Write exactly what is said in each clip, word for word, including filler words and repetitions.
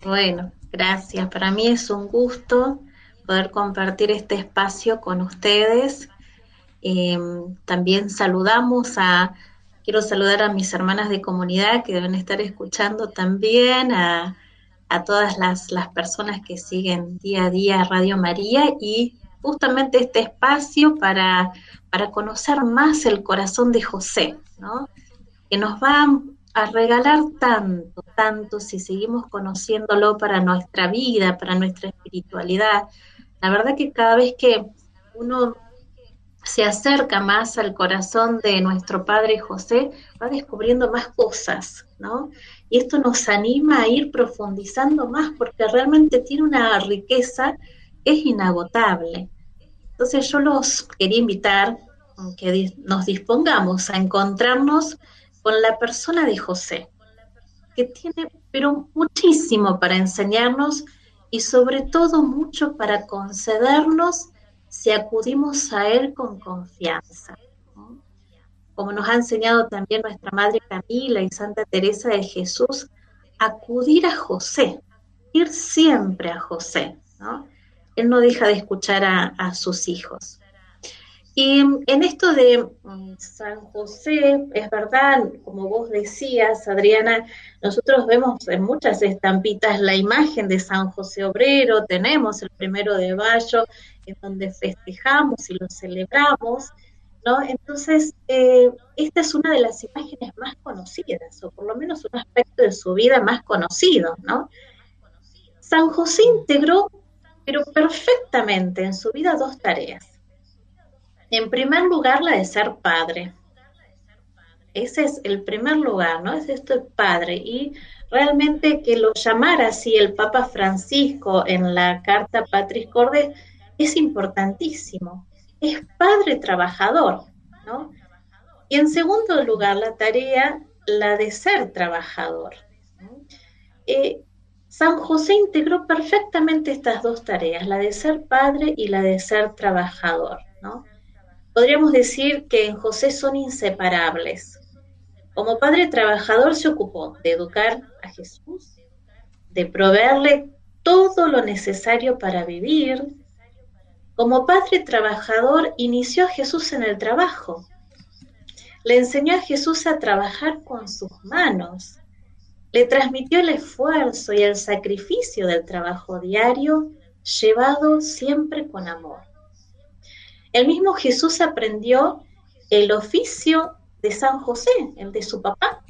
Bueno, gracias. Para mí es un gusto poder compartir este espacio con ustedes. Eh, También saludamos a, quiero saludar a mis hermanas de comunidad que deben estar escuchando también, a, a todas las, las personas que siguen día a día Radio María y justamente este espacio para, para conocer más el corazón de José, ¿no? Que nos va a regalar tanto, tanto si seguimos conociéndolo para nuestra vida, para nuestra espiritualidad. La verdad que cada vez que uno se acerca más al corazón de nuestro Padre José, va descubriendo más cosas, ¿no? Y esto nos anima a ir profundizando más porque realmente tiene una riqueza que es inagotable. Entonces yo los quería invitar a que nos dispongamos a encontrarnos con la persona de José, que tiene pero muchísimo para enseñarnos y sobre todo mucho para concedernos si acudimos a Él con confianza, ¿no? Como nos ha enseñado también nuestra Madre Camila y Santa Teresa de Jesús, acudir a José, ir siempre a José, ¿no? Él no deja de escuchar a, a sus hijos. Y en esto de um, San José, es verdad, como vos decías, Adriana, nosotros vemos en muchas estampitas la imagen de San José Obrero, tenemos el primero de mayo, en donde festejamos y lo celebramos, ¿no? Entonces, eh, esta es una de las imágenes más conocidas, o por lo menos un aspecto de su vida más conocido, ¿no? San José integró, pero perfectamente en su vida, dos tareas. En primer lugar, la de ser padre. Ese es el primer lugar, ¿no? Es esto de padre. Y realmente que lo llamara así el Papa Francisco en la carta Patris Corde es importantísimo. Es padre trabajador, ¿no? Y en segundo lugar, la tarea, la de ser trabajador, ¿no? Eh, San José integró perfectamente estas dos tareas, la de ser padre y la de ser trabajador, ¿no? Podríamos decir que en José son inseparables. Como padre trabajador se ocupó de educar a Jesús, de proveerle todo lo necesario para vivir. Como padre trabajador inició a Jesús en el trabajo. Le enseñó a Jesús a trabajar con sus manos. Le transmitió el esfuerzo y el sacrificio del trabajo diario, llevado siempre con amor. El mismo Jesús aprendió el oficio de San José, el de su papá.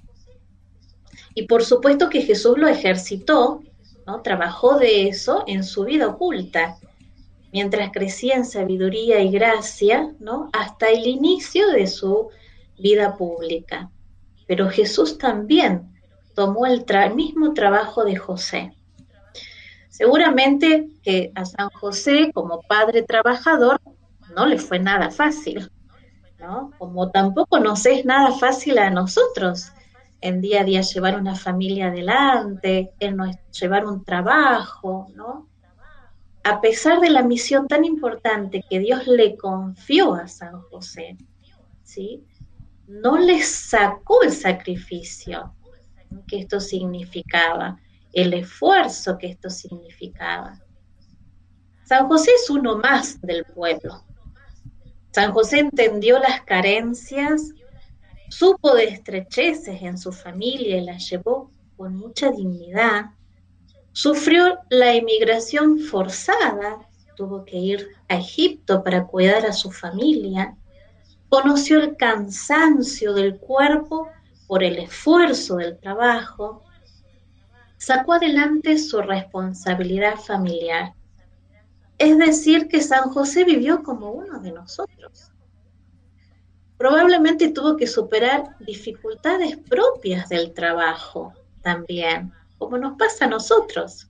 Y por supuesto que Jesús lo ejercitó, ¿no? Trabajó de eso en su vida oculta, mientras crecía en sabiduría y gracia, ¿no? Hasta el inicio de su vida pública. Pero Jesús también tomó el tra- mismo trabajo de José. Seguramente que a San José, como padre trabajador, no le fue nada fácil, ¿no? Como tampoco nos es nada fácil a nosotros en día a día llevar una familia adelante, en llevar un trabajo, ¿no? A pesar de la misión tan importante que Dios le confió a San José, ¿sí? No le sacó el sacrificio que esto significaba, el esfuerzo que esto significaba. San José es uno más del pueblo. San José entendió las carencias, supo de estrecheces en su familia y las llevó con mucha dignidad. Sufrió la emigración forzada, tuvo que ir a Egipto para cuidar a su familia. Conoció el cansancio del cuerpo por el esfuerzo del trabajo. Sacó adelante su responsabilidad familiar. Es decir, que San José vivió como uno de nosotros. Probablemente tuvo que superar dificultades propias del trabajo también, como nos pasa a nosotros.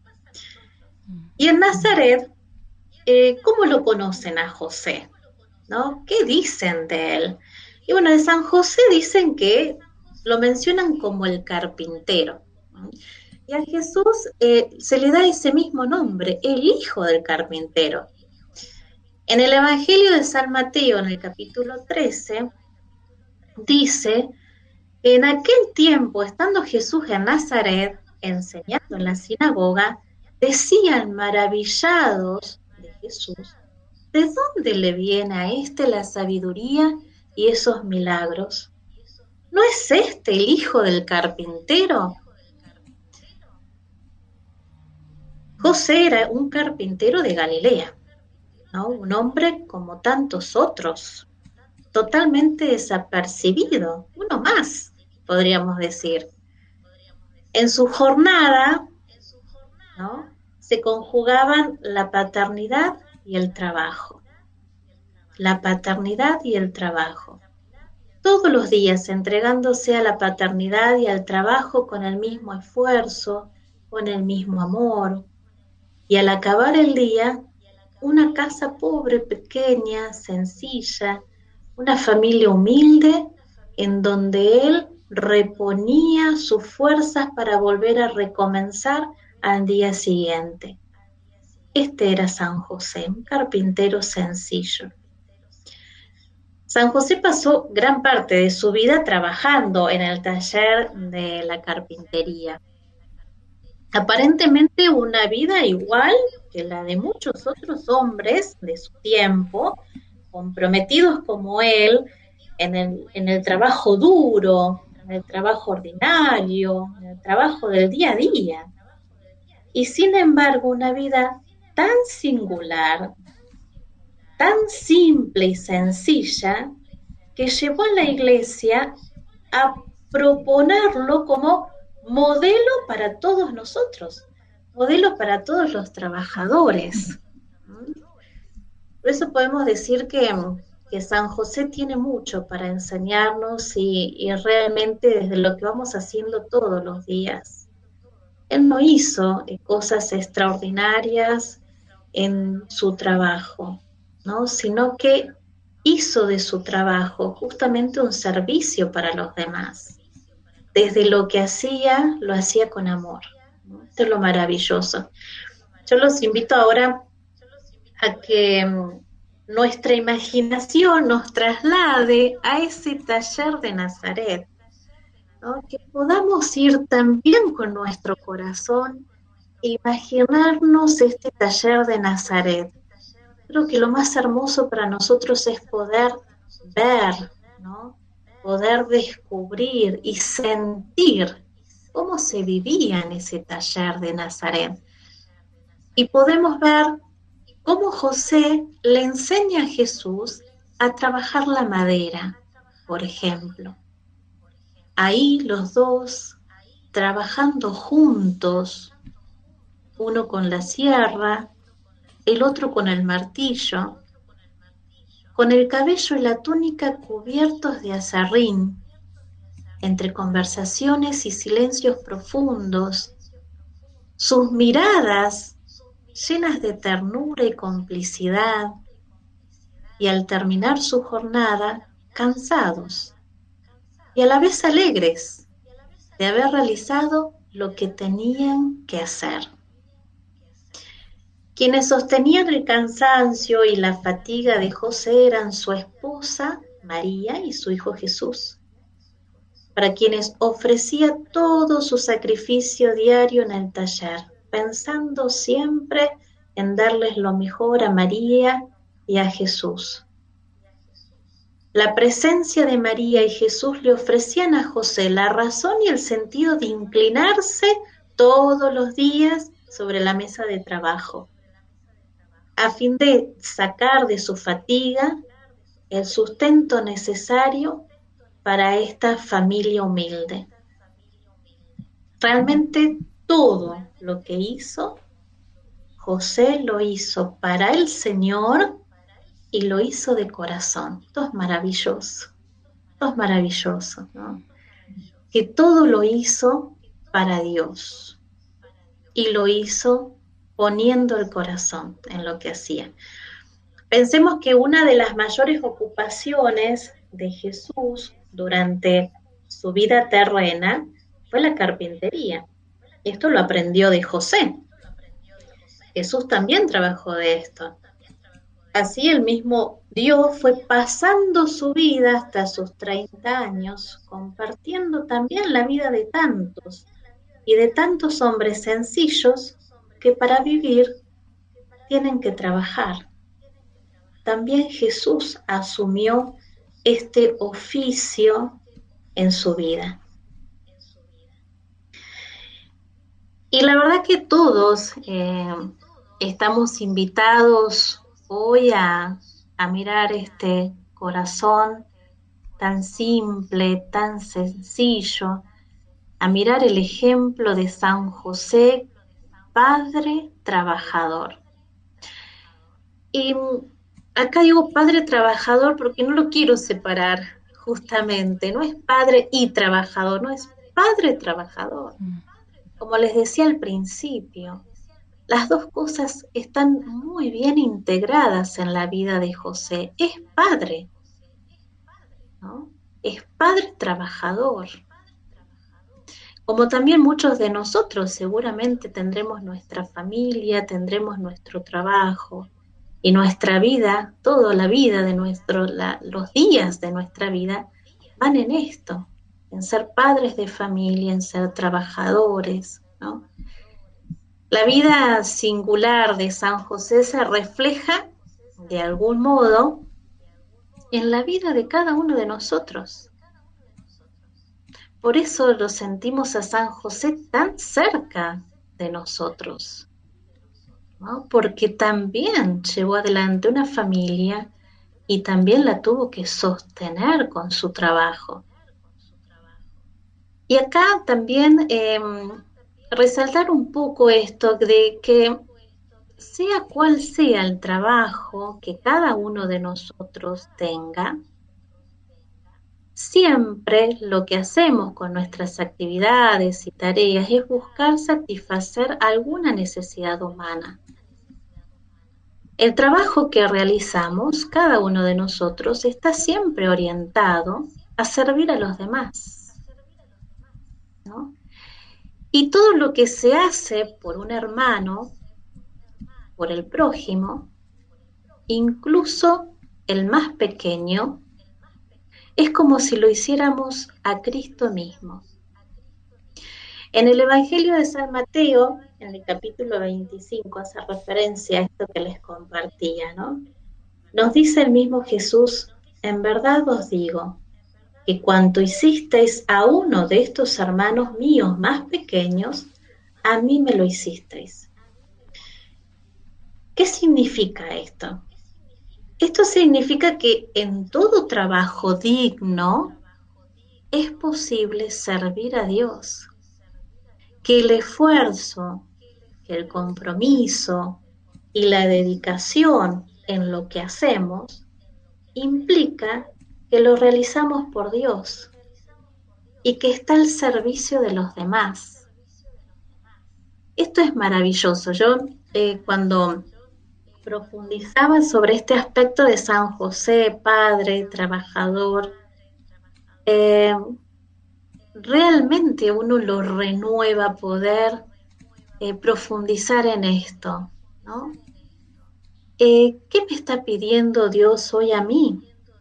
Y en Nazaret, eh, ¿cómo lo conocen a José? ¿No? ¿Qué dicen de él? Y bueno, de San José dicen que lo mencionan como el carpintero. Y a Jesús eh, se le da ese mismo nombre, el hijo del carpintero. En el Evangelio de San Mateo, en el capítulo trece, dice que en aquel tiempo, estando Jesús en Nazaret, enseñando en la sinagoga, decían maravillados de Jesús, ¿de dónde le viene a éste la sabiduría y esos milagros? ¿No es este el hijo del carpintero? José era un carpintero de Galilea, ¿no? Un hombre como tantos otros, totalmente desapercibido, uno más, podríamos decir. En su jornada, ¿no?, se conjugaban la paternidad y el trabajo. La paternidad y el trabajo. Todos los días entregándose a la paternidad y al trabajo con el mismo esfuerzo, con el mismo amor. Y al acabar el día, una casa pobre, pequeña, sencilla, una familia humilde, en donde él reponía sus fuerzas para volver a recomenzar al día siguiente. Este era San José, un carpintero sencillo. San José pasó gran parte de su vida trabajando en el taller de la carpintería. Aparentemente una vida igual que la de muchos otros hombres de su tiempo, comprometidos como él en el, en el trabajo duro, en el trabajo ordinario, en el trabajo del día a día. Y sin embargo una vida tan singular, tan simple y sencilla, que llevó a la Iglesia a proponerlo como modelo para todos nosotros, modelo para todos los trabajadores. Por eso podemos decir que, que San José tiene mucho para enseñarnos y, y realmente desde lo que vamos haciendo todos los días. Él no hizo cosas extraordinarias en su trabajo, ¿no?, sino que hizo de su trabajo justamente un servicio para los demás. Desde lo que hacía, lo hacía con amor, ¿no? Esto es lo maravilloso. Yo los invito ahora a que nuestra imaginación nos traslade a ese taller de Nazaret, ¿no?, que podamos ir también con nuestro corazón e imaginarnos este taller de Nazaret. Creo que lo más hermoso para nosotros es poder ver, ¿no?, poder descubrir y sentir cómo se vivía en ese taller de Nazaret. Y podemos ver cómo José le enseña a Jesús a trabajar la madera, por ejemplo. Ahí los dos trabajando juntos, uno con la sierra, el otro con el martillo, con el cabello y la túnica cubiertos de azarrín, entre conversaciones y silencios profundos, sus miradas llenas de ternura y complicidad, y al terminar su jornada, cansados, y a la vez alegres de haber realizado lo que tenían que hacer. Quienes sostenían el cansancio y la fatiga de José eran su esposa María y su hijo Jesús, para quienes ofrecía todo su sacrificio diario en el taller, pensando siempre en darles lo mejor a María y a Jesús. La presencia de María y Jesús le ofrecían a José la razón y el sentido de inclinarse todos los días sobre la mesa de trabajo, a fin de sacar de su fatiga el sustento necesario para esta familia humilde. Realmente todo lo que hizo, José lo hizo para el Señor y lo hizo de corazón. Esto es maravilloso, esto es maravilloso, ¿no? Que todo lo hizo para Dios y lo hizo poniendo el corazón en lo que hacía. Pensemos que una de las mayores ocupaciones de Jesús durante su vida terrena fue la carpintería. Esto lo aprendió de José. Jesús también trabajó de esto. Así el mismo Dios fue pasando su vida hasta sus treinta años, compartiendo también la vida de tantos, y de tantos hombres sencillos que para vivir tienen que trabajar. También Jesús asumió este oficio en su vida. Y la verdad que todos eh, estamos invitados hoy a, a mirar este corazón tan simple, tan sencillo, a mirar el ejemplo de San José, padre trabajador. Y acá digo padre trabajador porque no lo quiero separar, justamente, no es padre y trabajador, no es padre trabajador. Como les decía al principio, las dos cosas están muy bien integradas en la vida de José. Es padre, ¿no? Es padre trabajador. Como también muchos de nosotros seguramente tendremos nuestra familia, tendremos nuestro trabajo y nuestra vida, toda la vida de nuestro, la, los días de nuestra vida van en esto, en ser padres de familia, en ser trabajadores, ¿no? La vida singular de San José se refleja, de algún modo, en la vida de cada uno de nosotros. Por eso lo sentimos a San José tan cerca de nosotros, ¿no? Porque también llevó adelante una familia y también la tuvo que sostener con su trabajo. Y acá también eh, resaltar un poco esto de que sea cual sea el trabajo que cada uno de nosotros tenga, siempre lo que hacemos con nuestras actividades y tareas es buscar satisfacer alguna necesidad humana. El trabajo que realizamos, cada uno de nosotros, está siempre orientado a servir a los demás, ¿no? Y todo lo que se hace por un hermano, por el prójimo, incluso el más pequeño, es como si lo hiciéramos a Cristo mismo. En el Evangelio de San Mateo, en el capítulo veinticinco, hace referencia a esto que les compartía, ¿no? Nos dice el mismo Jesús: en verdad os digo, que cuanto hicisteis a uno de estos hermanos míos más pequeños, a mí me lo hicisteis. ¿Qué significa esto? Esto significa que en todo trabajo digno es posible servir a Dios, que el esfuerzo, que el compromiso y la dedicación en lo que hacemos implica que lo realizamos por Dios y que está al servicio de los demás. Esto es maravilloso. Yo eh, cuando profundizaba sobre este aspecto de San José, padre, trabajador, eh, realmente uno lo renueva poder eh, profundizar en esto, ¿no? Eh, ¿Qué me está pidiendo Dios hoy a mí?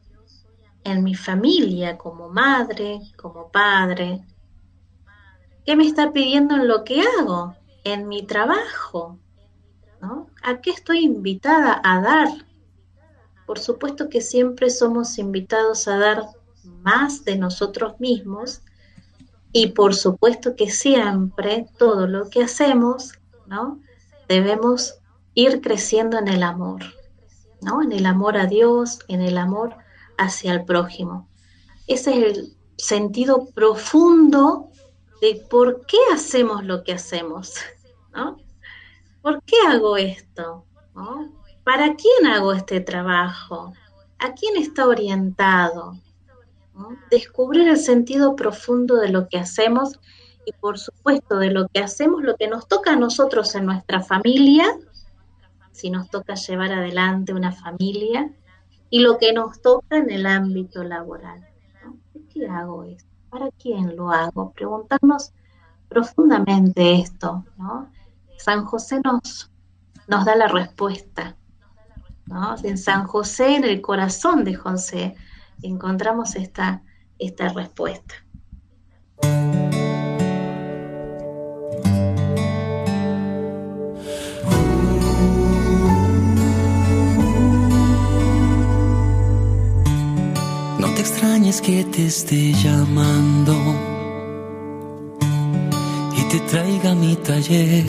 En mi familia, como madre, como padre. ¿Qué me está pidiendo en lo que hago? En mi trabajo, ¿no? ¿A qué estoy invitada a dar? Por supuesto que siempre somos invitados a dar más de nosotros mismos y por supuesto que siempre todo lo que hacemos, ¿no? Debemos ir creciendo en el amor, ¿no? En el amor a Dios, en el amor hacia el prójimo. Ese es el sentido profundo de por qué hacemos lo que hacemos, ¿no? ¿Por qué hago esto? ¿No? ¿Para quién hago este trabajo? ¿A quién está orientado? ¿No? Descubrir el sentido profundo de lo que hacemos y por supuesto de lo que hacemos, lo que nos toca a nosotros en nuestra familia, si nos toca llevar adelante una familia, y lo que nos toca en el ámbito laboral, ¿no? ¿Por qué hago esto? ¿Para quién lo hago? Preguntarnos profundamente esto, ¿no? San José nos, nos da la respuesta, ¿no? En San José, en el corazón de José, encontramos esta, esta respuesta. extrañes que te esté llamando y te traiga a mi taller.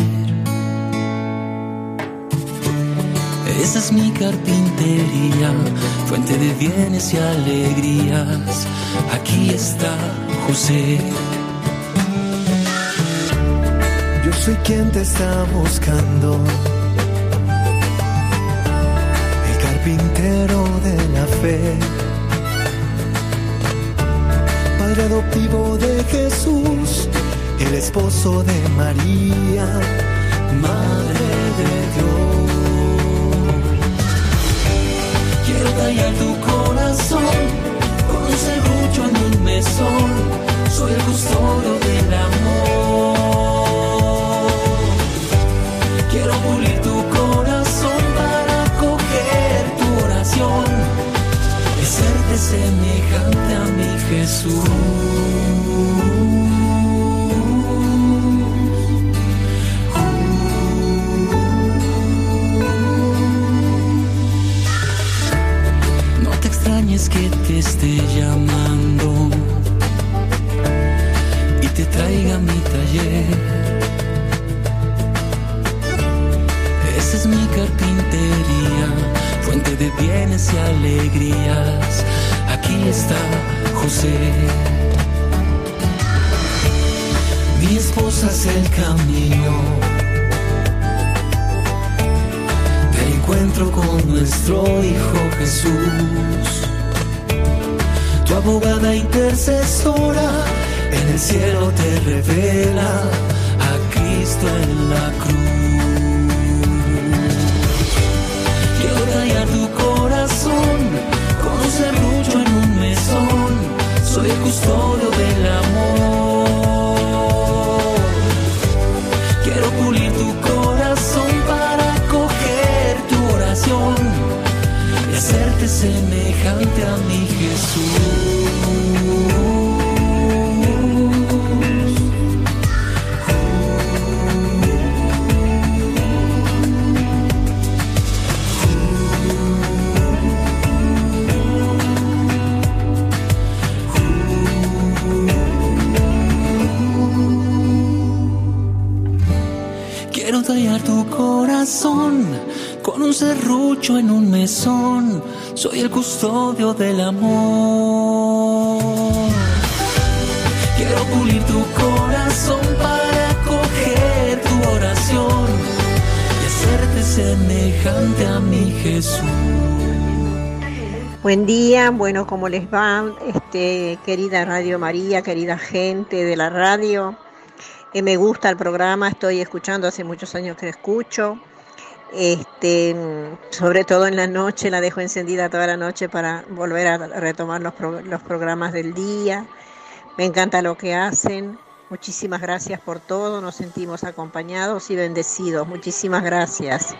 Esa es mi carpintería, fuente de bienes y alegrías. Aquí está José. Yo soy quien te está buscando, el carpintero de la fe, padre adoptivo de Jesús, el esposo de María, madre de Dios. Quiero tallar tu corazón con un serrucho en un mesón. Soy el custodio del amor. Quiero pulir tu corazón para acoger tu oración y hacerte semejante a mi Jesús. Que te esté llamando y te traiga a mi taller. Esa es mi carpintería, fuente de bienes y alegrías. Aquí está José. Mi esposa es el camino del encuentro con nuestro Hijo Jesús. Tu abogada intercesora en el cielo te revela a Cristo en la cruz. Quiero tallar tu corazón con un serrucho en un mesón. Soy el custodio del amor. Quiero pulir tu corazón para acoger tu oración y hacerte semejante a mi Jesús. Quiero tallar tu corazón con un serrucho en un mesón. Soy el custodio del amor. Quiero pulir tu corazón para acoger tu oración y hacerte semejante a mi Jesús. Buen día, bueno, ¿cómo les va? Este, querida Radio María, querida gente de la radio. Eh, me gusta el programa, estoy escuchando, hace muchos años que escucho. Este, sobre todo en la noche, la dejo encendida toda la noche para volver a retomar los, pro, los programas del día. Me encanta lo que hacen. Muchísimas gracias por todo. Nos sentimos acompañados y bendecidos. Muchísimas gracias.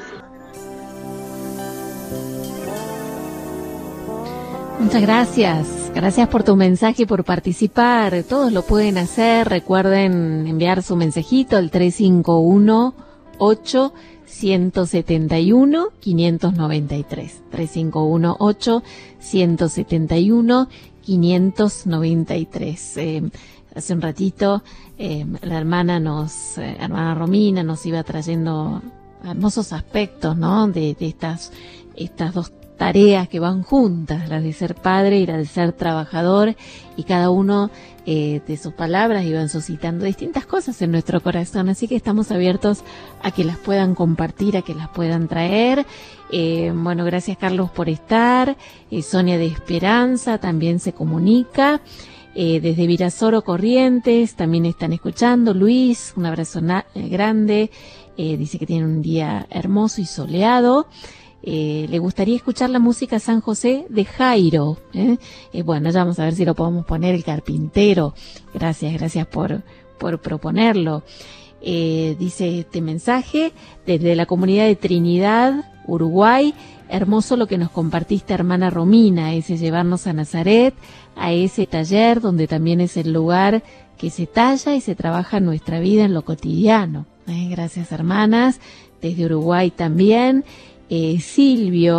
Muchas gracias. Gracias por tu mensaje y por participar. Todos lo pueden hacer. Recuerden enviar su mensajito al tres cinco uno ocho uno siete uno cinco nueve tres. tres cinco uno ocho uno siete uno cinco nueve tres. Eh, hace un ratito eh, la hermana nos, eh, hermana Romina nos iba trayendo hermosos aspectos, ¿no? De, de estas, estas dos tareas que van juntas, la de ser padre y la de ser trabajador, y cada uno eh, de sus palabras iban suscitando distintas cosas en nuestro corazón, así que estamos abiertos a que las puedan compartir, a que las puedan traer. Eh, bueno, gracias Carlos por estar. eh, Sonia de Esperanza también se comunica. Eh, desde Virasoro Corrientes también están escuchando. Luis, un abrazo na- grande, eh, dice que tiene un día hermoso y soleado. Eh, le gustaría escuchar la música San José de Jairo, ¿eh? Eh, bueno, ya vamos a ver si lo podemos poner, el carpintero. Gracias, gracias por, por proponerlo. Eh, dice este mensaje desde la comunidad de Trinidad, Uruguay. Hermoso lo que nos compartiste, hermana Romina, ese llevarnos a Nazaret, a ese taller donde también es el lugar que se talla y se trabaja nuestra vida en lo cotidiano. Eh, gracias, hermanas. Desde Uruguay también. Eh, Silvio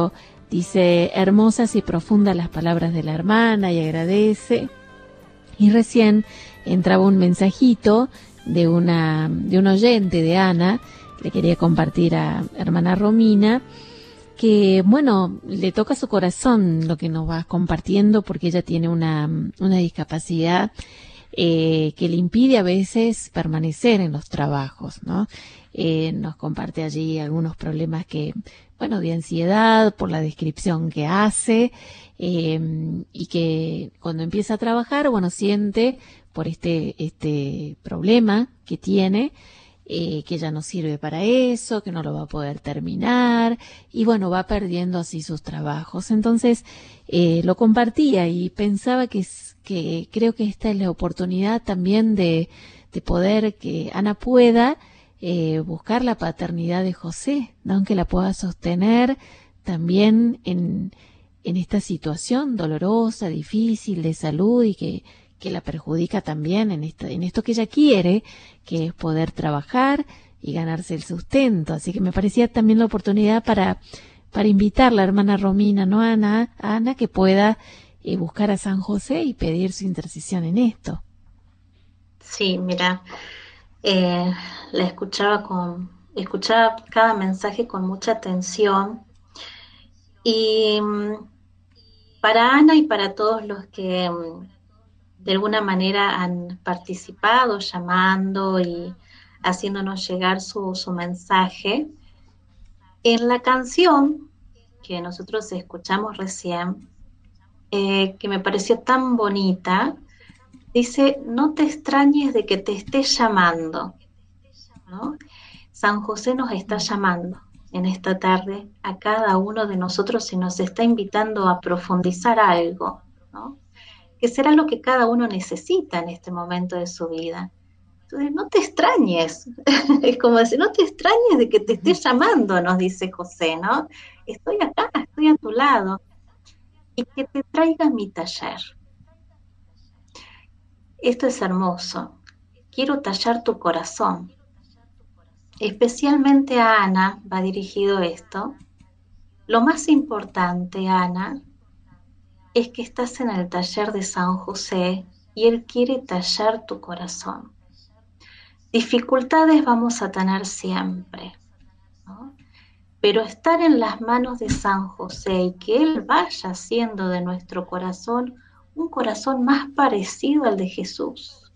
Dice, hermosas y profundas las palabras de la hermana, y agradece. Y recién entraba un mensajito de una de un oyente de Ana, que le quería compartir a hermana Romina, que bueno, le toca su corazón lo que nos va compartiendo, porque ella tiene una, una discapacidad eh, que le impide a veces permanecer en los trabajos, ¿no? Eh, nos comparte allí algunos problemas que, bueno, de ansiedad por la descripción que hace, eh, y que cuando empieza a trabajar, bueno, siente por este, este problema que tiene, eh, que ya no sirve para eso, que no lo va a poder terminar, y bueno, va perdiendo así sus trabajos. Entonces, eh, lo compartía y pensaba que, que creo que esta es la oportunidad también de, de poder que Ana pueda Eh, buscar la paternidad de José, ¿no? Aunque la pueda sostener también en, en esta situación dolorosa, difícil de salud, y que, que la perjudica también en esto, en esto que ella quiere, que es poder trabajar y ganarse el sustento. Así que me parecía también la oportunidad para, para invitar a la hermana Romina, ¿no? Ana, a Ana, que pueda eh, buscar a San José y pedir su intercesión en esto. Sí, mira, Eh, la escuchaba con, escuchaba cada mensaje con mucha atención, y para Ana y para todos los que de alguna manera han participado llamando y haciéndonos llegar su, su mensaje, en la canción que nosotros escuchamos recién, eh, que me pareció tan bonita, dice, no te extrañes de que te esté llamando, ¿no? San José nos está llamando en esta tarde a cada uno de nosotros y nos está invitando a profundizar algo, ¿no? Que será lo que cada uno necesita en este momento de su vida. Entonces, no te extrañes, es como decir, no te extrañes de que te esté llamando, nos dice José, ¿no? Estoy acá, estoy a tu lado, y que te traiga mi taller. Esto es hermoso. Quiero tallar tu corazón. Especialmente a Ana va dirigido esto. Lo más importante, Ana, es que estás en el taller de San José y Él quiere tallar tu corazón. Dificultades vamos a tener siempre, ¿no? Pero estar en las manos de San José y que Él vaya haciendo de nuestro corazón un corazón más parecido al de Jesús.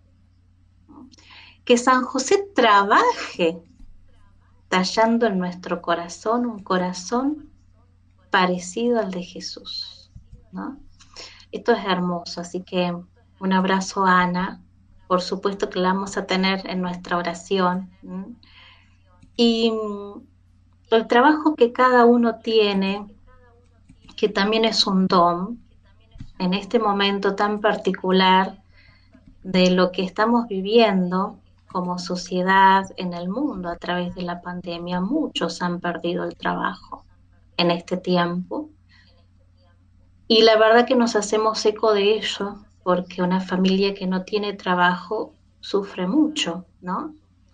Que San José trabaje tallando en nuestro corazón un corazón parecido al de Jesús, ¿no? Esto es hermoso, así que un abrazo a Ana, por supuesto que la vamos a tener en nuestra oración. ¿Mm? Y el trabajo que cada uno tiene, que también es un don, en este momento tan particular de lo que estamos viviendo como sociedad en el mundo a través de la pandemia, muchos han perdido el trabajo en este tiempo. Y la verdad que nos hacemos eco de ello, porque una familia que no tiene trabajo sufre mucho, ¿no?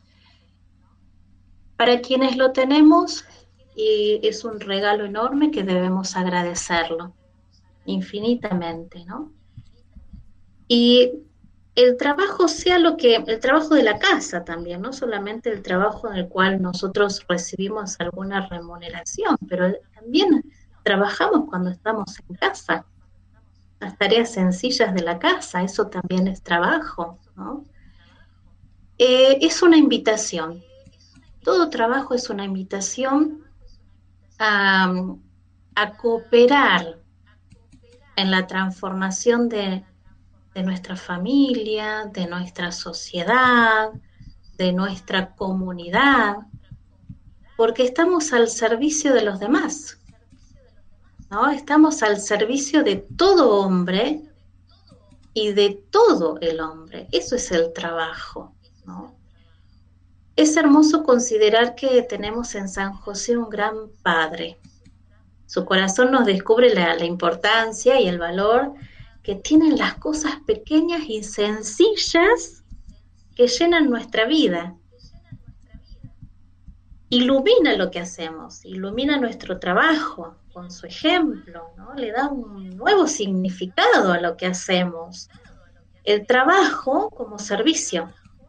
Para quienes lo tenemos, y es un regalo enorme que debemos agradecerlo infinitamente, ¿no? Y el trabajo sea lo que, el trabajo de la casa también, no solamente el trabajo en el cual nosotros recibimos alguna remuneración, pero también trabajamos cuando estamos en casa, las tareas sencillas de la casa, eso también es trabajo, ¿no? Eh, es una invitación, todo trabajo es una invitación a, a cooperar en la transformación de, de nuestra familia, de nuestra sociedad, de nuestra comunidad, porque estamos al servicio de los demás, ¿no? Estamos al servicio de todo hombre y de todo el hombre. Eso es el trabajo, ¿no? Es hermoso considerar que tenemos en San José un gran padre. Su corazón nos descubre la, la importancia y el valor que tienen las cosas pequeñas y sencillas que llenan nuestra vida. Ilumina lo que hacemos, ilumina nuestro trabajo, con su ejemplo, ¿no? Le da un nuevo significado a lo que hacemos. El trabajo como servicio.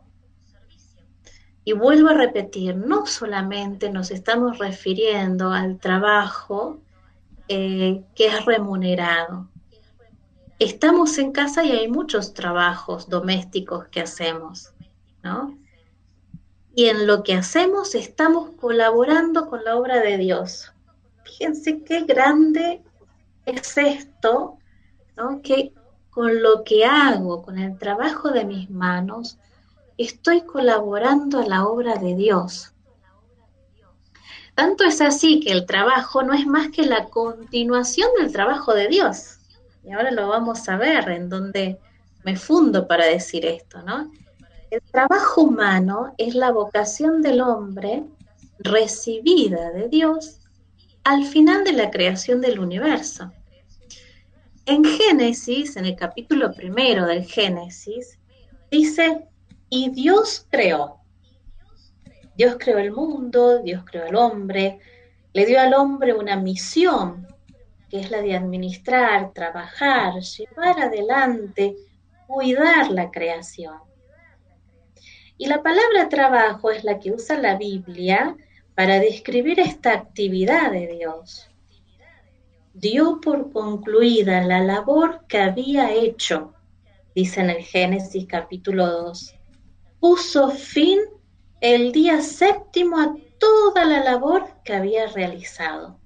Y vuelvo a repetir, no solamente nos estamos refiriendo al trabajo eh, que es remunerado. Estamos en casa y hay muchos trabajos domésticos que hacemos, ¿no? Y en lo que hacemos estamos colaborando con la obra de Dios. Fíjense qué grande es esto, ¿no? Que con lo que hago, con el trabajo de mis manos, estoy colaborando a la obra de Dios. Tanto es así que el trabajo no es más que la continuación del trabajo de Dios. Y ahora lo vamos a ver en donde me fundo para decir esto, ¿no? El trabajo humano es la vocación del hombre recibida de Dios al final de la creación del universo. En Génesis, en el capítulo primero del Génesis, dice, y Dios creó. Dios creó el mundo, Dios creó al hombre, le dio al hombre una misión, que es la de administrar, trabajar, llevar adelante, cuidar la creación. Y la palabra trabajo es la que usa la Biblia para describir esta actividad de Dios. Dio por concluida la labor que había hecho, dice en el Génesis capítulo dos. Puso fin el día séptimo a toda la labor que había realizado.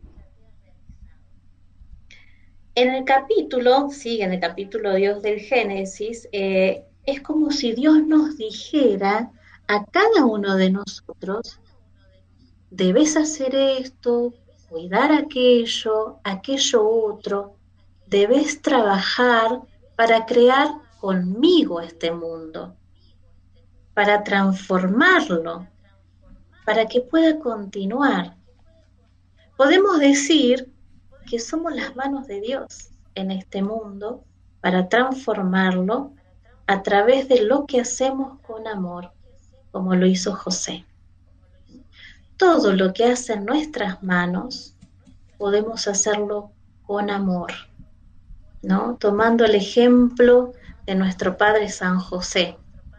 En el capítulo, sí, en el capítulo dos del Génesis, eh, es como si Dios nos dijera a cada uno de nosotros, debes hacer esto, cuidar aquello, aquello otro, debes trabajar para crear conmigo este mundo, para transformarlo, para que pueda continuar. Podemos decir que somos las manos de Dios en este mundo para transformarlo a través de lo que hacemos con amor, como lo hizo José. Todo lo que hacen nuestras manos podemos hacerlo con amor, ¿no? Tomando el ejemplo de nuestro Padre San José.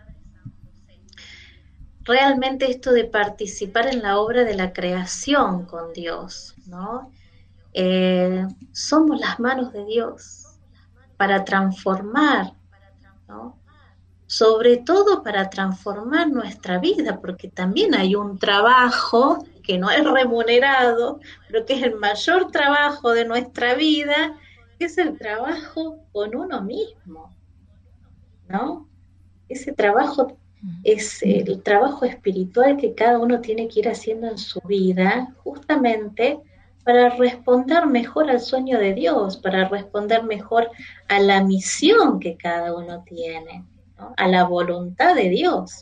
Realmente esto de participar en la obra de la creación con Dios, ¿no? Eh, somos las manos de Dios para transformar, ¿no? Sobre todo para transformar nuestra vida, porque también hay un trabajo que no es remunerado, pero que es el mayor trabajo de nuestra vida, que es el trabajo con uno mismo, ¿no? Ese trabajo es el trabajo espiritual que cada uno tiene que ir haciendo en su vida, justamente para responder mejor al sueño de Dios, para responder mejor a la misión que cada uno tiene, ¿no? A la voluntad de Dios.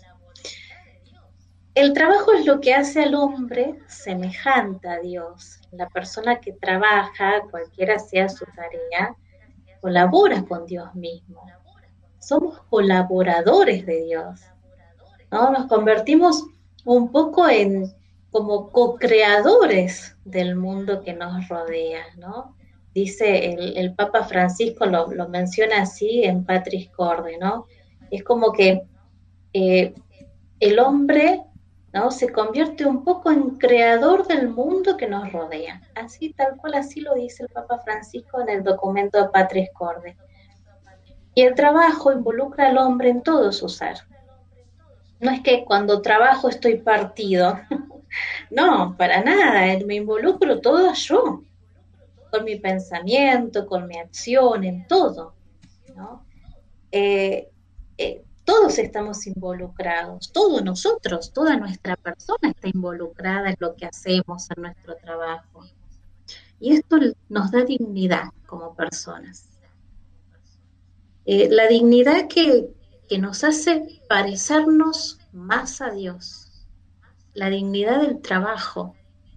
El trabajo es lo que hace al hombre semejante a Dios. La persona que trabaja, cualquiera sea su tarea, colabora con Dios mismo. Somos colaboradores de Dios, ¿no? Nos convertimos un poco en como co-creadores del mundo que nos rodea, ¿no? Dice el, el Papa Francisco, lo, lo menciona así en Patris Corde, ¿no? Es como que eh, el hombre, ¿no?, se convierte un poco en creador del mundo que nos rodea. Así, tal cual, así lo dice el Papa Francisco en el documento de Patris Corde. Y el trabajo involucra al hombre en todo su ser. No es que cuando trabajo estoy partido. No, para nada. Me involucro todo yo. Con mi pensamiento, con mi acción, en todo, ¿no? Eh, eh, todos estamos involucrados. Todos nosotros, toda nuestra persona está involucrada en lo que hacemos, en nuestro trabajo. Y esto nos da dignidad como personas. Eh, la dignidad que, que nos hace parecernos más a Dios, la dignidad del trabajo.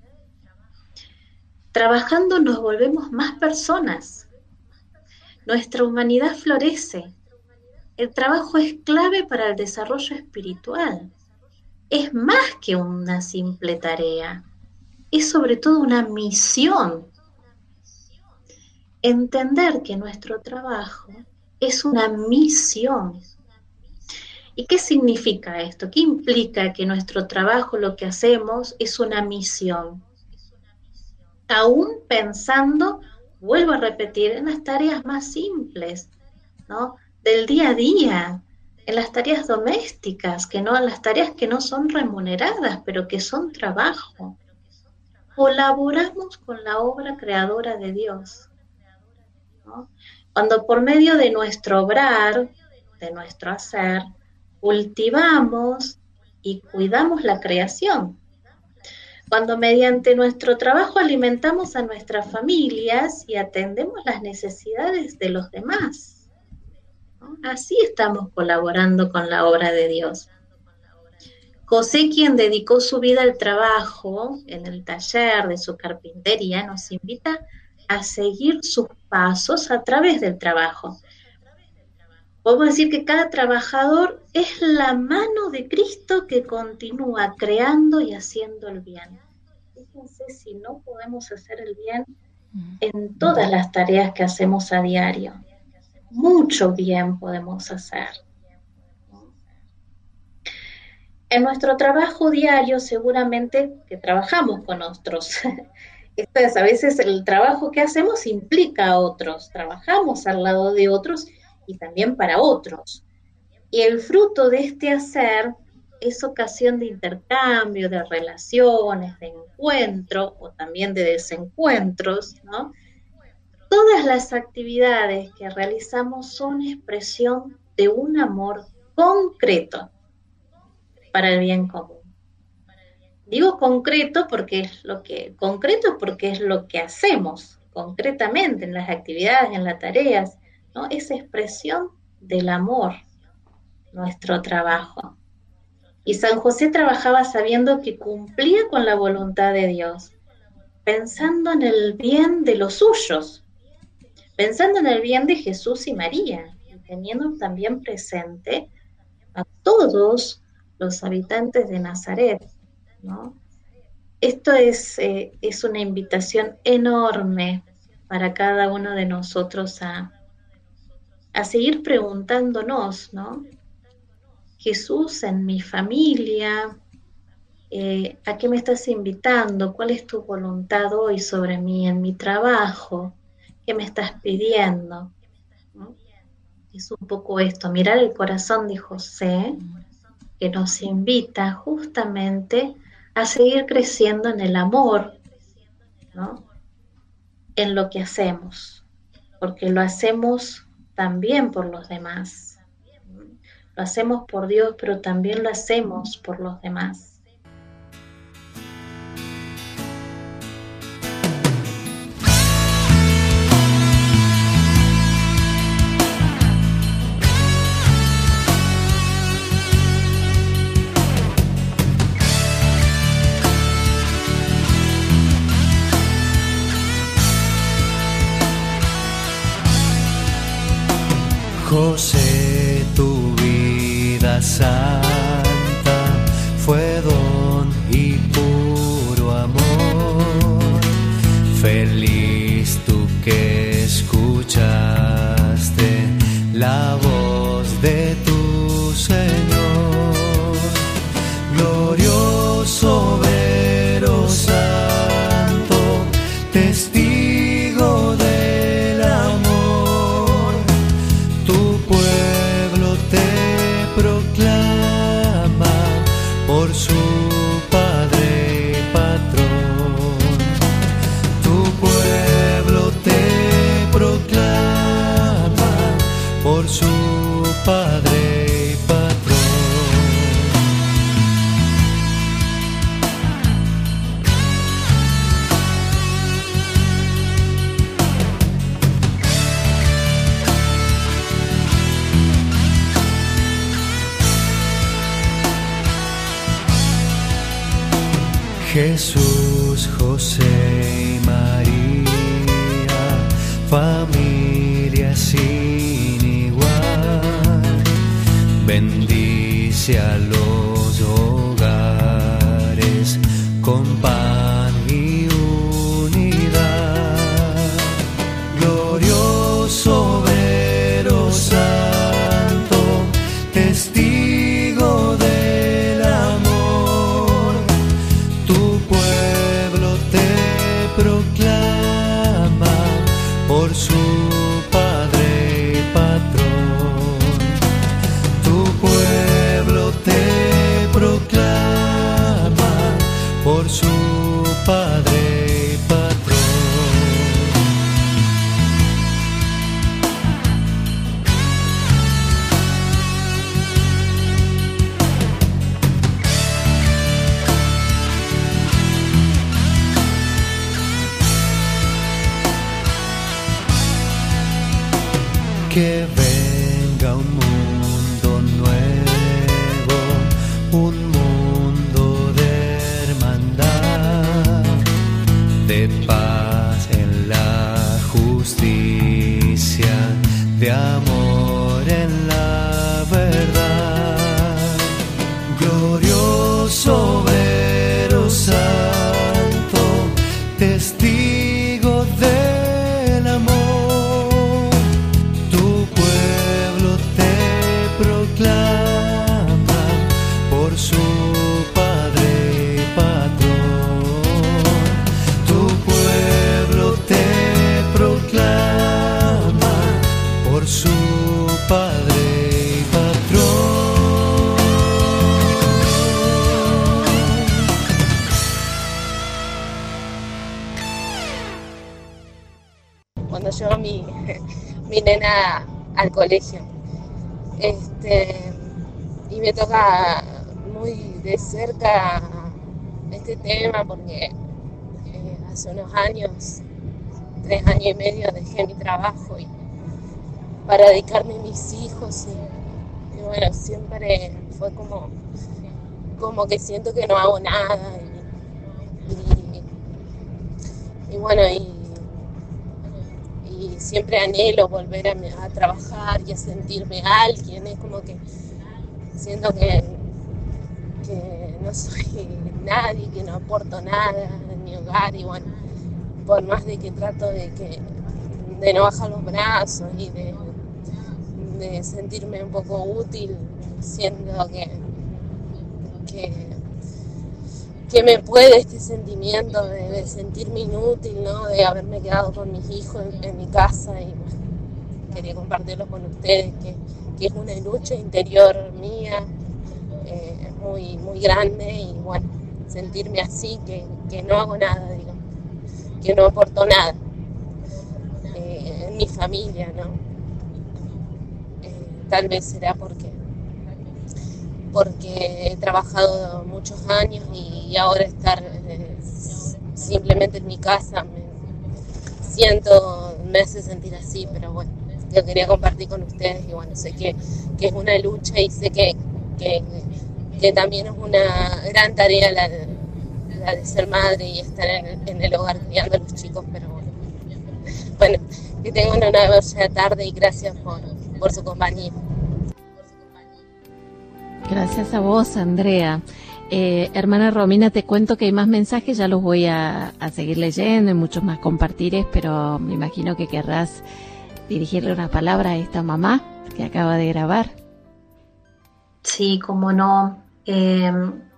Trabajando nos volvemos más personas, nuestra humanidad florece, el trabajo es clave para el desarrollo espiritual, es más que una simple tarea, es sobre todo una misión entender que nuestro trabajo es una misión. ¿Y qué significa esto? ¿Qué implica que nuestro trabajo, lo que hacemos, es una misión? Aún pensando, vuelvo a repetir, en las tareas más simples, ¿no?, del día a día, en las tareas domésticas, que no, en las tareas que no son remuneradas, pero que son trabajo. Colaboramos con la obra creadora de Dios, ¿no? Cuando por medio de nuestro obrar, de nuestro hacer, cultivamos y cuidamos la creación. Cuando mediante nuestro trabajo alimentamos a nuestras familias y atendemos las necesidades de los demás, ¿no? Así estamos colaborando con la obra de Dios. José, quien dedicó su vida al trabajo en el taller de su carpintería, nos invita a seguir sus pasos a través del trabajo. Podemos decir que cada trabajador es la mano de Cristo que continúa creando y haciendo el bien. Fíjense si no podemos hacer el bien en todas las tareas que hacemos a diario. Mucho bien podemos hacer. En nuestro trabajo diario seguramente que trabajamos con otros. Esto es, a veces el trabajo que hacemos implica a otros. Trabajamos al lado de otros y también para otros. Y el fruto de este hacer es ocasión de intercambio, de relaciones, de encuentro o también de desencuentros, ¿no? Todas las actividades que realizamos son expresión de un amor concreto para el bien común. Digo concreto porque es lo que concreto porque es lo que hacemos concretamente en las actividades, en las tareas, ¿no? Es expresión del amor, nuestro trabajo. Y San José trabajaba sabiendo que cumplía con la voluntad de Dios, pensando en el bien de los suyos, pensando en el bien de Jesús y María, y teniendo también presente a todos los habitantes de Nazaret, ¿no? Esto es, eh, es una invitación enorme para cada uno de nosotros a a seguir preguntándonos, ¿no? Jesús, en mi familia, eh, ¿a qué me estás invitando? ¿Cuál es tu voluntad hoy sobre mí, en mi trabajo? ¿Qué me estás pidiendo? ¿No? Es un poco esto, mirar el corazón de José, que nos invita justamente a seguir creciendo en el amor, ¿no? En lo que hacemos, porque lo hacemos también por los demás. Lo hacemos por Dios, pero también lo hacemos por los demás. José, tu vida santa fue don y puro amor. Feliz tú que escuchaste la voz de tu Señor. Glorioso, vero, santo, testigo del amor. Tu pueblo te proclama por su Padre y Patrón. Tu pueblo te proclama por su Padre y Patrón. Jesús, José y María, familia sin igual, bendice a los hogares con pan y unidad. Gloria por su Padre y patrón. Que venga un mundo nuevo, un mundo de hermandad, de paz en la justicia, de amor en la verdad. Glorioso, obrero santo, testigo del amor. Proclama por su Padre y patrón. Tu pueblo te proclama por su Padre y patrón. Cuando llevo a mi, mi nena al colegio, Este, y me toca muy de cerca este tema porque eh, hace unos años, tres años y medio, dejé mi trabajo y, para dedicarme a mis hijos y, y bueno, siempre fue como, como que siento que no hago nada y, y, y bueno, y y siempre anhelo volver a, a trabajar y a sentirme alguien. Es como que siento que, que no soy nadie, que no aporto nada en mi hogar y bueno, por más de que trato de que de no bajar los brazos y de, de sentirme un poco útil, siento que, que que me puede este sentimiento de, de sentirme inútil, ¿no? De haberme quedado con mis hijos en, en mi casa y bueno, quería compartirlo con ustedes, que, que es una lucha interior mía, eh, muy, muy grande y bueno, sentirme así, que, que no hago nada, digo, que no aporto nada eh, en mi familia, ¿no? Eh, tal vez será porque porque he trabajado muchos años y ahora estar eh, simplemente en mi casa me siento, me hace sentir así, pero bueno, yo quería compartir con ustedes y bueno, sé que, que es una lucha y sé que, que, que también es una gran tarea la, la de ser madre y estar en, en el hogar criando a los chicos, pero bueno, bueno, que tengan una bella tarde y gracias por, por su compañía. Gracias a vos, Andrea. Eh, hermana Romina, te cuento que hay más mensajes, ya los voy a, a seguir leyendo y muchos más compartires, pero me imagino que querrás dirigirle una palabra a esta mamá que acaba de grabar. Sí, cómo no. Eh,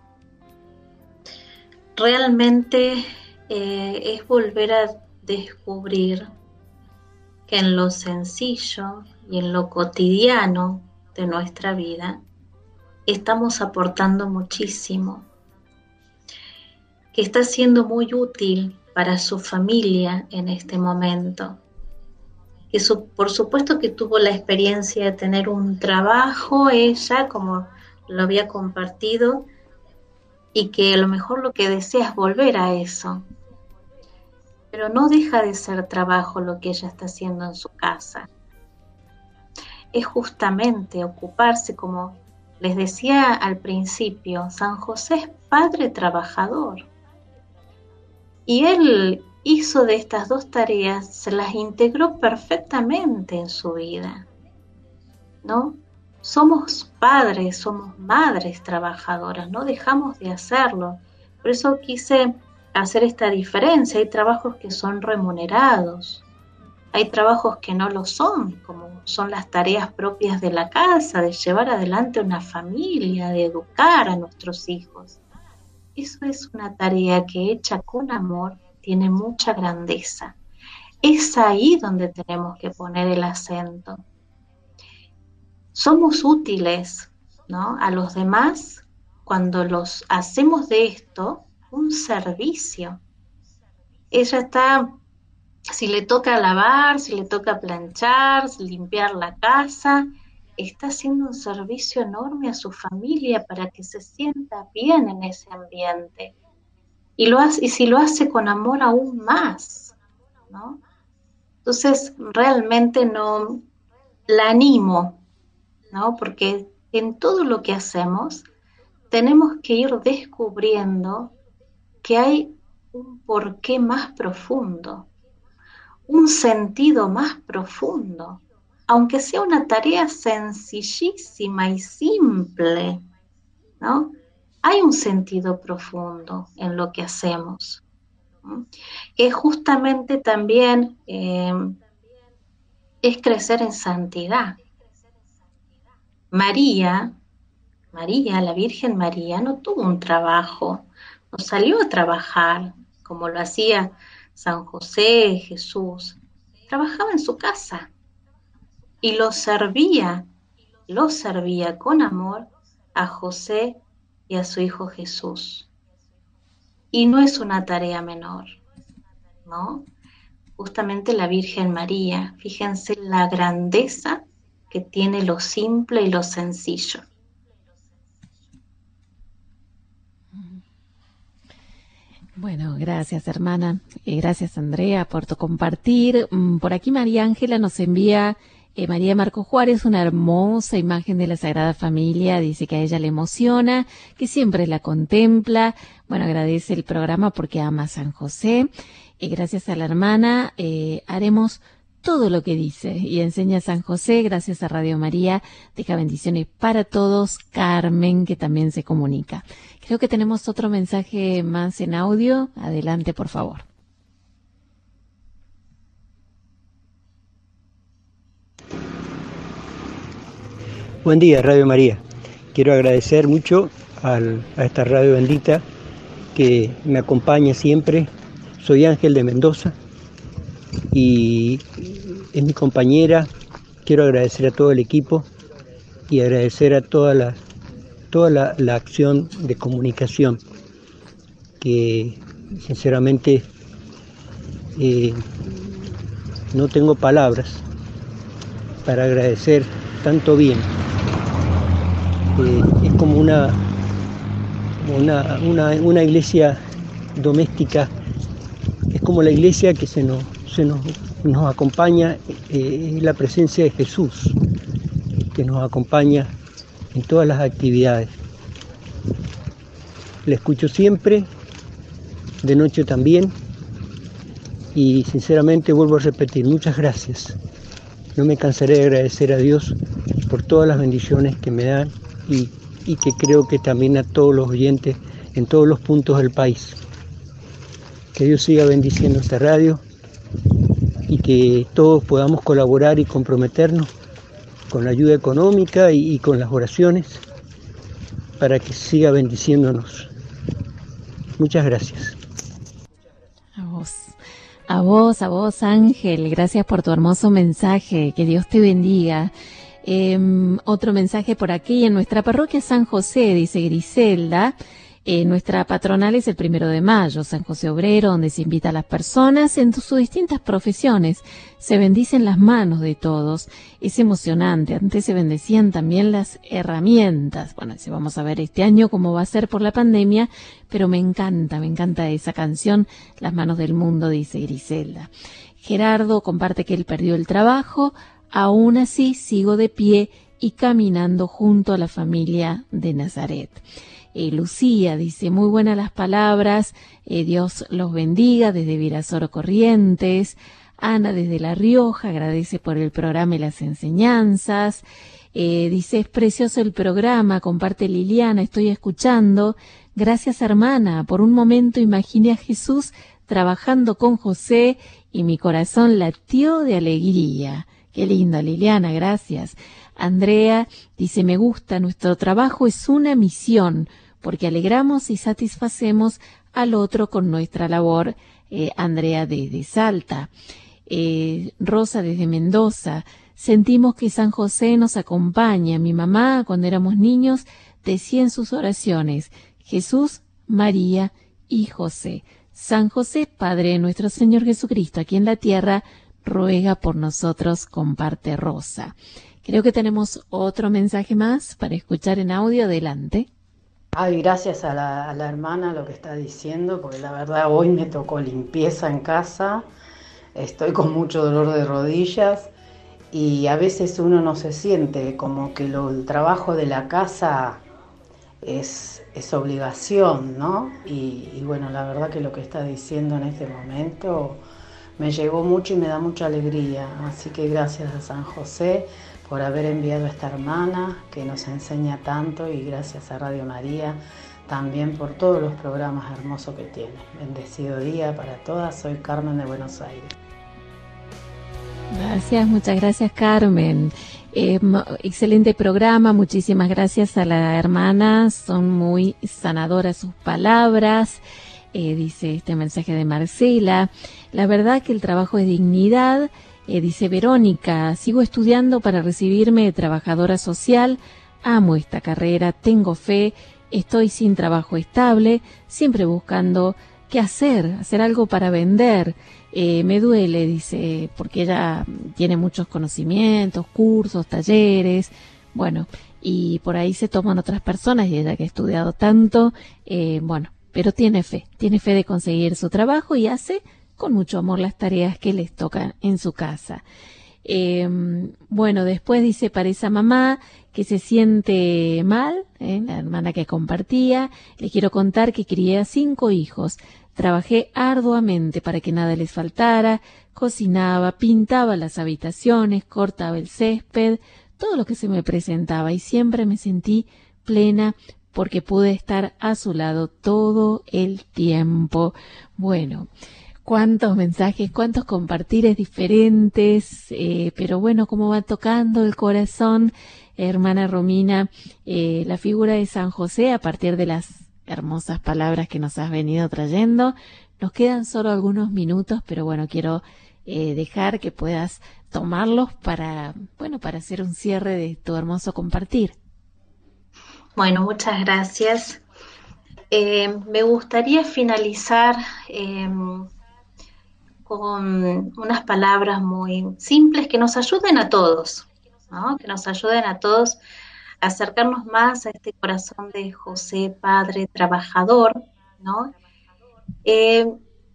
realmente eh, es volver a descubrir que en lo sencillo y en lo cotidiano de nuestra vida estamos aportando muchísimo, que está siendo muy útil para su familia en este momento, que su, por supuesto que tuvo la experiencia de tener un trabajo ella, como lo había compartido, y que a lo mejor lo que desea es volver a eso, pero no deja de ser trabajo lo que ella está haciendo en su casa. Es justamente ocuparse, como les decía al principio, San José es padre trabajador. Y él hizo de estas dos tareas, se las integró perfectamente en su vida, ¿no? Somos padres, somos madres trabajadoras, no dejamos de hacerlo. Por eso quise hacer esta diferencia. Hay trabajos que son remunerados, hay trabajos que no lo son, como son las tareas propias de la casa, de llevar adelante una familia, de educar a nuestros hijos. Eso es una tarea que hecha con amor tiene mucha grandeza. Es ahí donde tenemos que poner el acento. Somos útiles, ¿no?, a los demás cuando los hacemos de esto un servicio. Ella está, si le toca lavar, si le toca planchar, limpiar la casa, está haciendo un servicio enorme a su familia para que se sienta bien en ese ambiente. Y, lo hace, y si lo hace con amor aún más, ¿no? Entonces, realmente no la animo, ¿no? Porque en todo lo que hacemos tenemos que ir descubriendo que hay un porqué más profundo, un sentido más profundo, aunque sea una tarea sencillísima y simple, ¿no? Hay un sentido profundo en lo que hacemos, ¿no? Que justamente también eh, es crecer en santidad. María, María, la Virgen María, no tuvo un trabajo, no salió a trabajar como lo hacía San José, Jesús. Trabajaba en su casa y lo servía, lo servía con amor a José y a su hijo Jesús. Y no es una tarea menor, ¿no? Justamente la Virgen María, fíjense la grandeza que tiene lo simple y lo sencillo. Bueno, gracias hermana, eh, gracias Andrea por tu compartir. Por aquí María Ángela nos envía, eh, María Marco Juárez, una hermosa imagen de la Sagrada Familia, dice que a ella le emociona, que siempre la contempla. Bueno, agradece el programa porque ama a San José. Y gracias a la hermana eh, haremos todo lo que dice y enseña a San José. Gracias a Radio María, deja bendiciones para todos. Carmen, que también se comunica. Creo que tenemos otro mensaje más en audio. Adelante, por favor. Buen día, Radio María. Quiero agradecer mucho al, a esta radio bendita que me acompaña siempre. Soy Ángel de Mendoza y es mi compañera. Quiero agradecer a todo el equipo y agradecer a toda la, toda la, la acción de comunicación que sinceramente eh, no tengo palabras para agradecer tanto bien. Eh, es como una, una, una, una iglesia doméstica, es como la iglesia que se nos, se nos, nos acompaña, eh, la presencia de Jesús, que nos acompaña en todas las actividades. La escucho siempre, de noche también, y sinceramente vuelvo a repetir, muchas gracias. No me cansaré de agradecer a Dios por todas las bendiciones que me dan y, y que creo que también a todos los oyentes en todos los puntos del país. Que Dios siga bendiciendo esta radio y que todos podamos colaborar y comprometernos con la ayuda económica y, y con las oraciones para que siga bendiciéndonos. Muchas gracias. A vos. A vos, a vos Ángel, gracias por tu hermoso mensaje, que Dios te bendiga. Eh, otro mensaje por aquí, en nuestra parroquia San José, dice Griselda, eh, nuestra patronal es el primero de mayo, San José Obrero, donde se invita a las personas en sus distintas profesiones, se bendicen las manos de todos, es emocionante. Antes se bendecían también las herramientas. Bueno, si vamos a ver este año cómo va a ser por la pandemia, pero me encanta, me encanta esa canción, Las manos del mundo, dice Griselda. Gerardo comparte que él perdió el trabajo, aún así sigo de pie y caminando junto a la familia de Nazaret. Eh, Lucía dice, muy buenas las palabras, eh, Dios los bendiga, desde Virasoro Corrientes. Ana desde La Rioja agradece por el programa y las enseñanzas. Eh, dice, es precioso el programa, comparte Liliana, estoy escuchando. Gracias hermana, por un momento imaginé a Jesús trabajando con José y mi corazón latió de alegría. Qué linda Liliana, gracias. Andrea dice, me gusta, nuestro trabajo es una misión, porque alegramos y satisfacemos al otro con nuestra labor. Eh, Andrea desde Salta. Eh, Rosa desde Mendoza, sentimos que San José nos acompaña. Mi mamá, cuando éramos niños, decía en sus oraciones, Jesús, María y José. San José, Padre de nuestro Señor Jesucristo, aquí en la tierra, ruega por nosotros, comparte Rosa. Creo que tenemos otro mensaje más para escuchar en audio. Adelante. Ay, gracias a la, a la hermana lo que está diciendo, porque la verdad hoy me tocó limpieza en casa, estoy con mucho dolor de rodillas y a veces uno no se siente como que lo, el trabajo de la casa es, es obligación, ¿no? Y, y bueno, la verdad que lo que está diciendo en este momento me llegó mucho y me da mucha alegría, así que gracias a San José por haber enviado a esta hermana que nos enseña tanto, y gracias a Radio María también por todos los programas hermosos que tiene. Bendecido día para todas, soy Carmen de Buenos Aires. Gracias, muchas gracias, Carmen. Eh, excelente programa, muchísimas gracias a la hermana, son muy sanadoras sus palabras. Eh, dice este mensaje de Marcela, la verdad que el trabajo es dignidad. Eh, dice Verónica, sigo estudiando para recibirme de trabajadora social, amo esta carrera, tengo fe, estoy sin trabajo estable, siempre buscando qué hacer, hacer algo para vender. Eh, me duele, dice, porque ella tiene muchos conocimientos, cursos, talleres, bueno, y por ahí se toman otras personas, y ella que ha estudiado tanto, eh, bueno, pero tiene fe, tiene fe de conseguir su trabajo y hace con mucho amor las tareas que les tocan en su casa. Eh, bueno, después dice para esa mamá que se siente mal, eh, la hermana que compartía, le quiero contar que crié a cinco hijos, trabajé arduamente para que nada les faltara, cocinaba, pintaba las habitaciones, cortaba el césped, todo lo que se me presentaba, y siempre me sentí plena porque pude estar a su lado todo el tiempo. Bueno, cuántos mensajes, cuántos compartires diferentes, eh, pero bueno, cómo va tocando el corazón, hermana Romina, eh, la figura de San José a partir de las hermosas palabras que nos has venido trayendo. Nos quedan solo algunos minutos, pero bueno, quiero eh, dejar que puedas tomarlos para, bueno, para hacer un cierre de tu hermoso compartir. Bueno, muchas gracias. Eh, me gustaría finalizar eh, con unas palabras muy simples que nos ayuden a todos, ¿no? Que nos ayuden a todos a acercarnos más a este corazón de José, Padre trabajador, ¿no? Eh,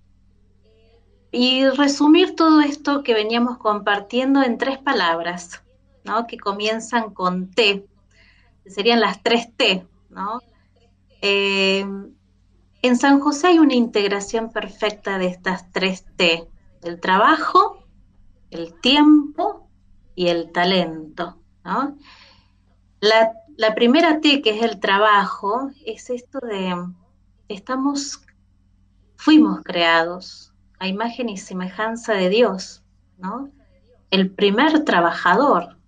y resumir todo esto que veníamos compartiendo en tres palabras, ¿no? Que comienzan con T, que serían las tres T, ¿no? Eh, En San José hay una integración perfecta de estas tres T, el trabajo, el tiempo y el talento, ¿no? La, la primera T, que es el trabajo, es esto de, estamos, fuimos creados a imagen y semejanza de Dios, ¿no? El primer trabajador.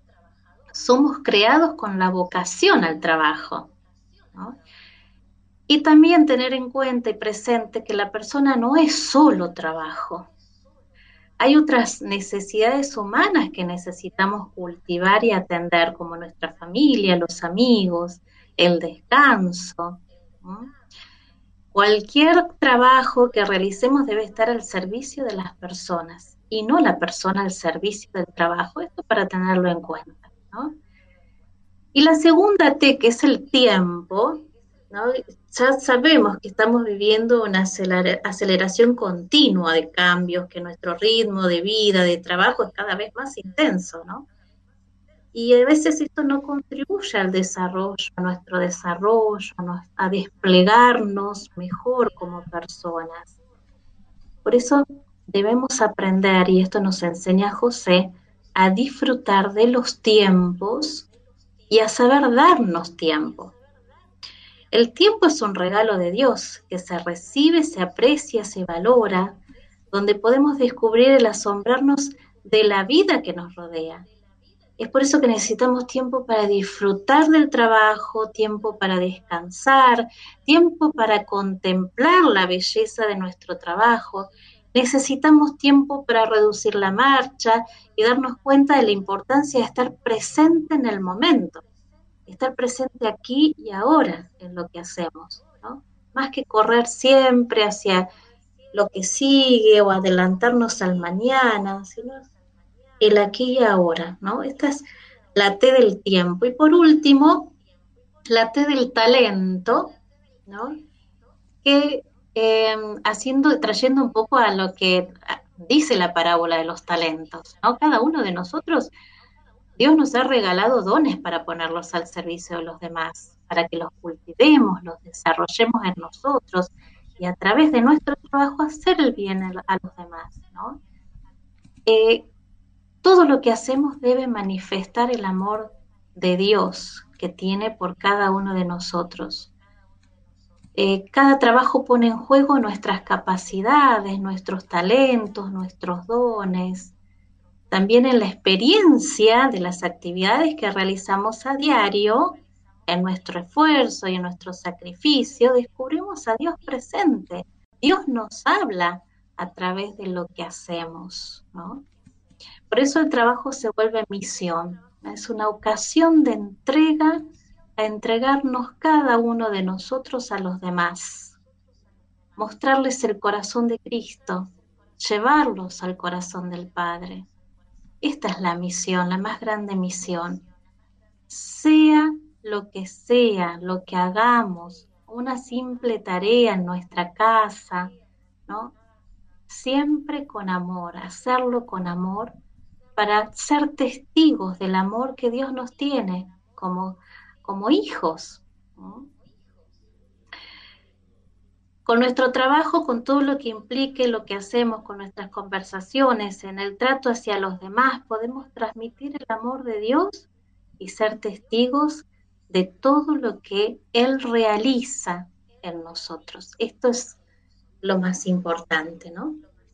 Somos creados con la vocación al trabajo, ¿no? Y también tener en cuenta y presente que la persona no es solo trabajo. Hay otras necesidades humanas que necesitamos cultivar y atender, como nuestra familia, los amigos, el descanso. ¿no? Cualquier trabajo que realicemos debe estar al servicio de las personas y no la persona al servicio del trabajo. Esto para tenerlo en cuenta, ¿no? Y la segunda T, que es el tiempo, ¿no? Ya sabemos que estamos viviendo una aceleración continua de cambios, que nuestro ritmo de vida, de trabajo es cada vez más intenso, ¿no? Y a veces esto no contribuye al desarrollo, a nuestro desarrollo, a desplegarnos mejor como personas. Por eso debemos aprender, y esto nos enseña José, a disfrutar de los tiempos y a saber darnos tiempo. El tiempo es un regalo de Dios que se recibe, se aprecia, se valora, donde podemos descubrir el asombrarnos de la vida que nos rodea. Es por eso que necesitamos tiempo para disfrutar del trabajo, tiempo para descansar, tiempo para contemplar la belleza de nuestro trabajo. Necesitamos tiempo para reducir la marcha y darnos cuenta de la importancia de estar presente en el momento. Estar presente aquí y ahora en lo que hacemos, ¿no? más que correr siempre hacia lo que sigue o adelantarnos al mañana, sino el aquí y ahora, ¿no? Esta es la T del tiempo. Y por último, la T del talento, ¿no? Que eh, haciendo, trayendo un poco a lo que dice la parábola de los talentos, ¿no? Cada uno de nosotros, Dios nos ha regalado dones para ponerlos al servicio de los demás, para que los cultivemos, los desarrollemos en nosotros y a través de nuestro trabajo hacer el bien a los demás, ¿no? Eh, todo lo que hacemos debe manifestar el amor de Dios que tiene por cada uno de nosotros. Eh, cada trabajo pone en juego nuestras capacidades, nuestros talentos, nuestros dones. También en la experiencia de las actividades que realizamos a diario, en nuestro esfuerzo y en nuestro sacrificio, descubrimos a Dios presente. Dios nos habla a través de lo que hacemos, ¿no? Por eso el trabajo se vuelve misión. Es una ocasión de entrega, a entregarnos cada uno de nosotros a los demás. Mostrarles el corazón de Cristo, llevarlos al corazón del Padre. Esta es la misión, la más grande misión. Sea lo que sea, lo que hagamos, una simple tarea en nuestra casa, ¿no? Siempre con amor, hacerlo con amor, para ser testigos del amor que Dios nos tiene como, como hijos, ¿no? Con nuestro trabajo, con todo lo que implique lo que hacemos, con nuestras conversaciones, en el trato hacia los demás, podemos transmitir el amor de Dios y ser testigos de todo lo que Él realiza en nosotros. Esto es lo más importante, ¿no?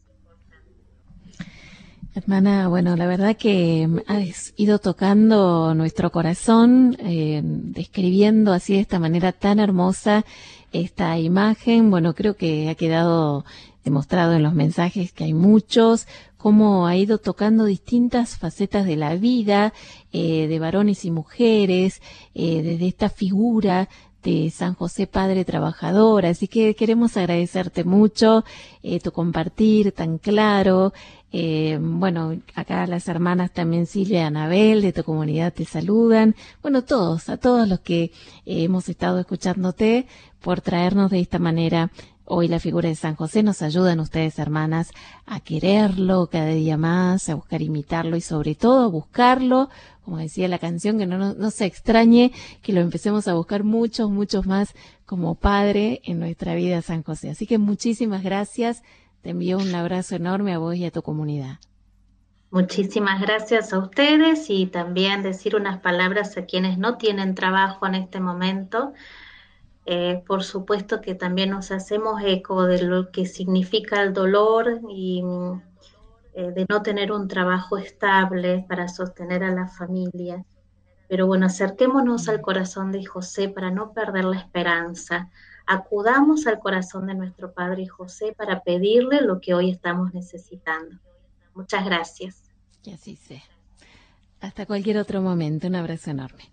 Hermana, bueno, la verdad que has ido tocando nuestro corazón, eh, describiendo así de esta manera tan hermosa esta imagen. Bueno, creo que ha quedado demostrado en los mensajes que hay muchos, cómo ha ido tocando distintas facetas de la vida, eh, de varones y mujeres, eh, desde esta figura de San José Padre Trabajador. Así que queremos agradecerte mucho eh, tu compartir tan claro. Eh, bueno, acá las hermanas también Silvia y Anabel de tu comunidad te saludan. Bueno, todos, a todos los que eh, hemos estado escuchándote, por traernos de esta manera hoy la figura de San José. Nos ayudan ustedes, hermanas, a quererlo cada día más, a buscar imitarlo y sobre todo a buscarlo, como decía la canción, que no, no, no se extrañe que lo empecemos a buscar muchos, muchos más como Padre en nuestra vida, San José. Así que muchísimas gracias. Te envío un abrazo enorme a vos y a tu comunidad. Muchísimas gracias a ustedes y también decir unas palabras a quienes no tienen trabajo en este momento. Eh, por supuesto que también nos hacemos eco de lo que significa el dolor y eh, de no tener un trabajo estable para sostener a la familia. Pero bueno, acerquémonos al corazón de José para no perder la esperanza. Acudamos al corazón de nuestro Padre José para pedirle lo que hoy estamos necesitando. Muchas gracias. Que así sea. Hasta cualquier otro momento. Un abrazo enorme.